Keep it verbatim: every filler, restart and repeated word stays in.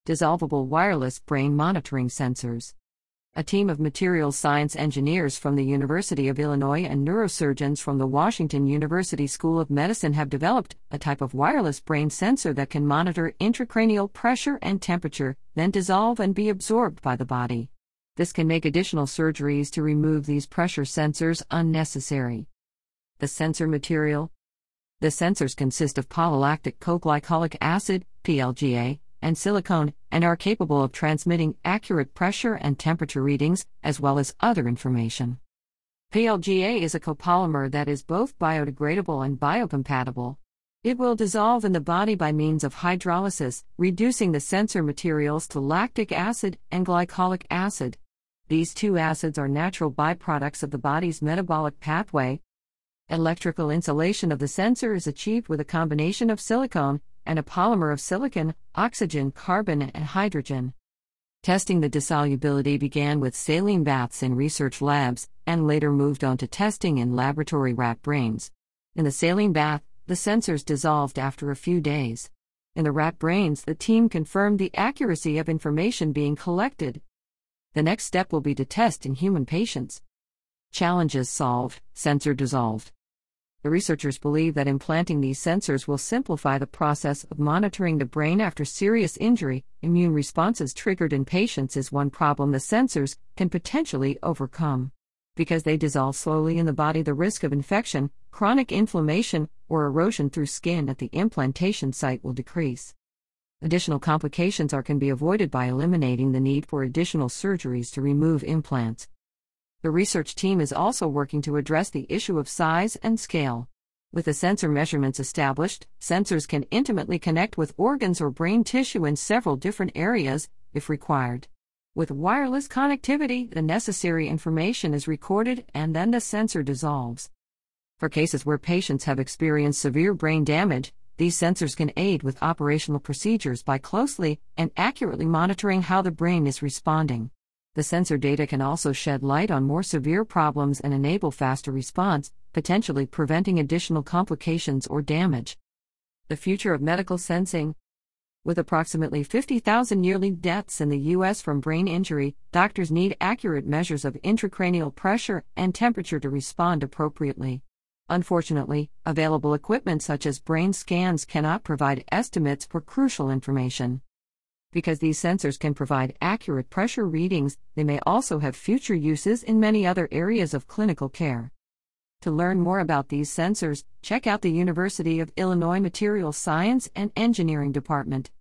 Dissolvable wireless brain monitoring sensors. A team of materials science engineers from the University of Illinois and neurosurgeons from the Washington University School of Medicine have developed a type of wireless brain sensor that can monitor intracranial pressure and temperature, then dissolve and be absorbed by the body. This can make additional surgeries to remove these pressure sensors unnecessary. The sensor material. The sensors consist of polylactic co-glycolic acid, P L G A, and silicone, and are capable of transmitting accurate pressure and temperature readings, as well as other information. P L G A is a copolymer that is both biodegradable and biocompatible. It will dissolve in the body by means of hydrolysis, reducing the sensor materials to lactic acid and glycolic acid. These two acids are natural byproducts of the body's metabolic pathway. Electrical insulation of the sensor is achieved with a combination of silicone and a polymer of silicon, oxygen, carbon, and hydrogen. Testing the dissolubility began with saline baths in research labs, and later moved on to testing in laboratory rat brains. In the saline bath, the sensors dissolved after a few days. In the rat brains, the team confirmed the accuracy of information being collected. The next step will be to test in human patients. Challenges solved, sensor dissolved. The researchers believe that implanting these sensors will simplify the process of monitoring the brain after serious injury. Immune responses triggered in patients is one problem the sensors can potentially overcome. Because they dissolve slowly in the body, the risk of infection, chronic inflammation, or erosion through skin at the implantation site will decrease. Additional complications are can be avoided by eliminating the need for additional surgeries to remove implants. The research team is also working to address the issue of size and scale. With the sensor measurements established, sensors can intimately connect with organs or brain tissue in several different areas, if required. With wireless connectivity, the necessary information is recorded and then the sensor dissolves. For cases where patients have experienced severe brain damage, these sensors can aid with operational procedures by closely and accurately monitoring how the brain is responding. The sensor data can also shed light on more severe problems and enable faster response, potentially preventing additional complications or damage. The future of medical sensing. With approximately fifty thousand yearly deaths in the U S from brain injury, doctors need accurate measures of intracranial pressure and temperature to respond appropriately. Unfortunately, available equipment such as brain scans cannot provide estimates for crucial information. Because these sensors can provide accurate pressure readings, they may also have future uses in many other areas of clinical care. To learn more about these sensors, check out the University of Illinois Materials Science and Engineering Department.